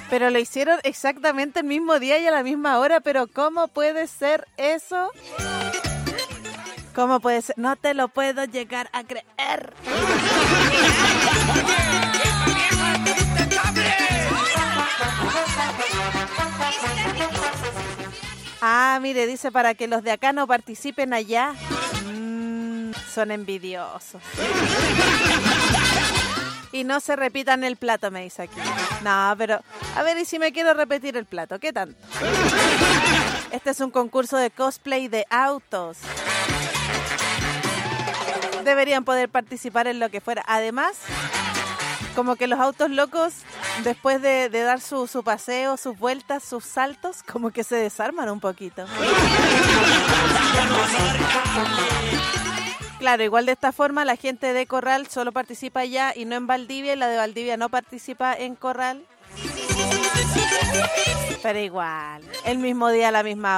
Pero lo hicieron exactamente el mismo día y a la misma hora, pero ¿cómo puede ser eso? ¿Cómo puede ser? No te lo puedo llegar a creer. Ah, mire, dice para que los de acá no participen allá. Son envidiosos. Y no se repitan el plato, me dice aquí. No, pero a ver, ¿y si me quiero repetir el plato? ¿Qué tanto? Este es un concurso de cosplay de autos. Deberían poder participar en lo que fuera. Además, como que los autos locos, después de dar su paseo, sus vueltas, sus saltos, como que se desarman un poquito. Claro, igual de esta forma la gente de Corral solo participa allá y no en Valdivia, y la de Valdivia no participa en Corral. Pero igual, el mismo día, a la misma